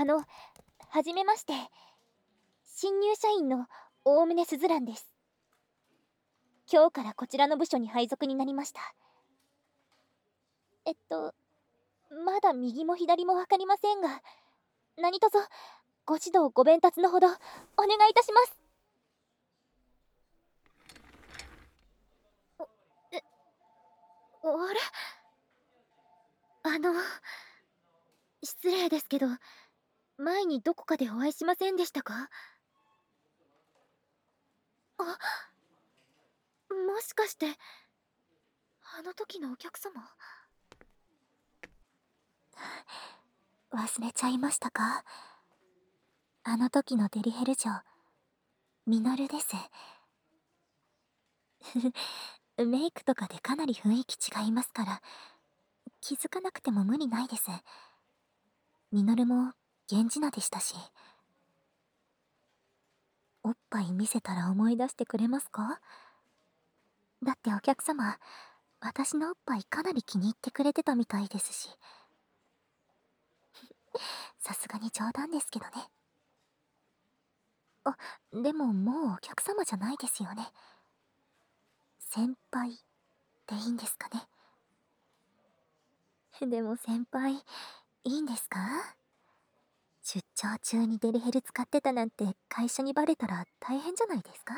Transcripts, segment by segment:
はじめまして。新入社員の大宗鈴蘭です。今日からこちらの部署に配属になりました。まだ右も左も分かりませんが、何卒ご指導ご鞭撻のほどお願いいたします。え、あれ、失礼ですけど、前にどこかでお会いしませんでしたか？あ、もしかして、あの時のお客様？忘れちゃいましたか？あの時のデリヘル嬢、ミノルです。メイクとかでかなり雰囲気違いますから、気づかなくても無理ないです。ミノルも源氏名でしたし。おっぱい見せたら思い出してくれますか？だってお客様、私のおっぱいかなり気に入ってくれてたみたいですし。さすがに冗談ですけどね。あ、でももうお客様じゃないですよね。先輩でいいんですかね。でも先輩、いいんですか？出張中にデリヘル使ってたなんて会社にバレたら大変じゃないですか？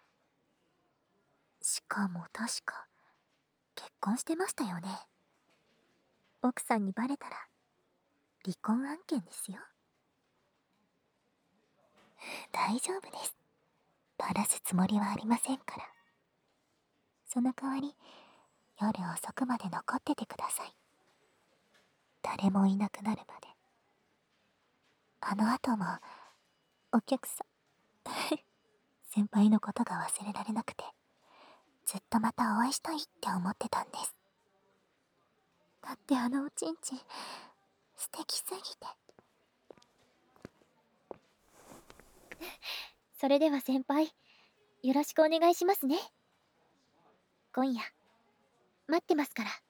しかも確か、結婚してましたよね。奥さんにバレたら、離婚案件ですよ。大丈夫です。バラすつもりはありませんから。その代わり、夜遅くまで残っててください。誰もいなくなるまで。あの後も、お客さん、先輩のことが忘れられなくて、ずっとまたお会いしたいって思ってたんです。だってあのおちんちん、素敵すぎて。それでは先輩、よろしくお願いしますね。今夜、待ってますから。